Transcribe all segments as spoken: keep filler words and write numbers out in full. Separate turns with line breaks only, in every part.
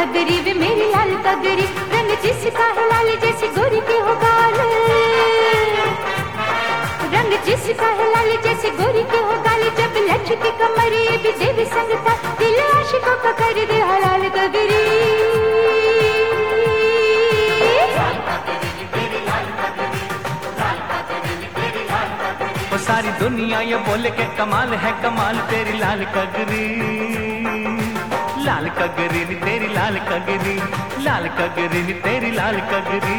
कगरी वे मेरी लाल कगरी, रंग जिसका है लाल जैसी गोरी की हो गाल, रंग जिसका है लाल जैसी गोरी की हो गाल, जब लचकी कमर ये भी देवी संगता, दिल आशिकों का कर दे हलाल कगरी।
सारी दुनिया ये बोले के कमाल है कमाल तेरी लाल कगरी, लाल कगरी नी तेरी लाल कगरी, लाल कगरी नी तेरी लाल कगरी।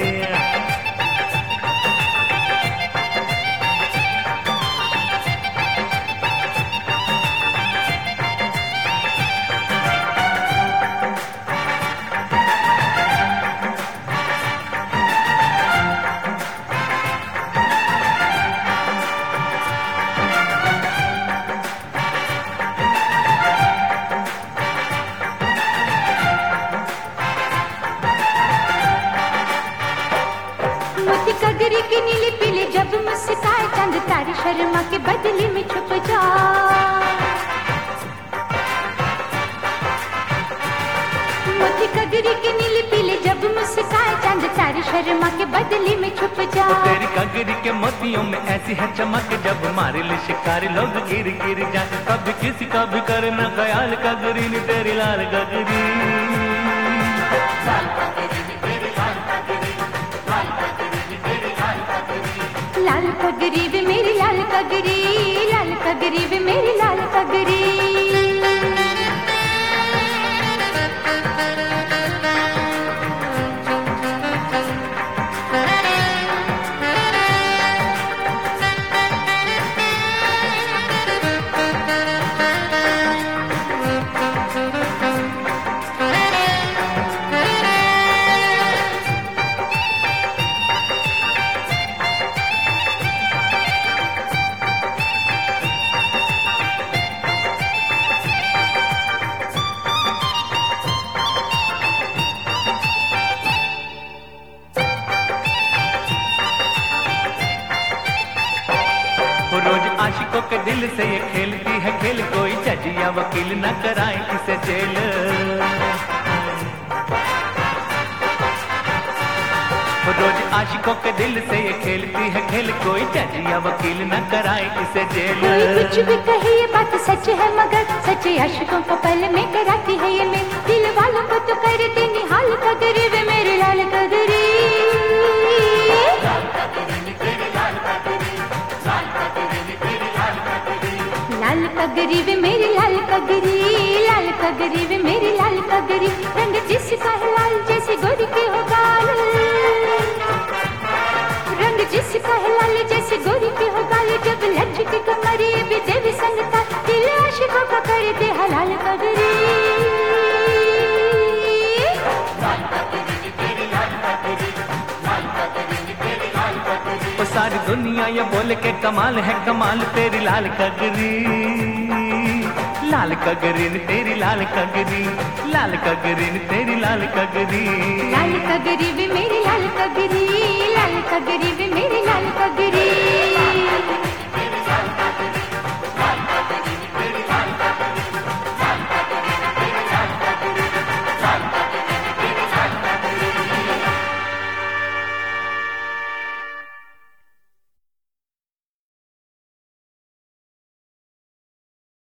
कगरी की नीली पीली जब मुस्काए, चंद तारे शर्मा के बदले में छुप जा, मोती कगरी की नीली पीली जब मुस्काए, चंद तारे शर्मा के बदले में छुप जा।
तेरी कगरी के मोतियों में ऐसी है चमक, जब मारे ले शिकारी लोग गिर गिर जाए, कभी किसी का भी करना ख्याल कगरी नी तेरी लाल कगरी।
लाल कगरी वे मेरी लाल कगरी, लाल कगरी वे मेरी लाल कगरी।
रोज आशिकों के दिल से ये खेलती है खेल, कोई जज या वकील न कराए इसे जेल। रोज आशिकों के दिल से ये खेलती है खेल, कोई जज या वकील न कराए इसे जेल।
कोई कुछ भी कहे ये बात सच है, मगर सच्चे आशिकों को पल में कराती है ये मेल, दिल वालों को तो कर देनी हाल कगरी वे मेरी लाल कगरी। लाल कगरी वे मेरी लाल कगरी, लाल कगरी वे मेरी लाल कगरी, रंग जिसका है लाल जैसी गोरी की हो गाल, रंग जिसका है लाल जैसी गोरी की हो गाल, जब लचकी कमर ये भी देवी संगता, दिल आशिकों का कर दे हलाल कगरी।
सारी दुनिया ये बोले के कमाल है कमाल तेरी लाल कगरी, लाल कगरी नी तेरी लाल कगरी, लाल कगरी नी तेरी लाल कगरी।
लाल कगरी वे मेरी लाल कगरी, लाल कगरी वे मेरी लाल कगरी।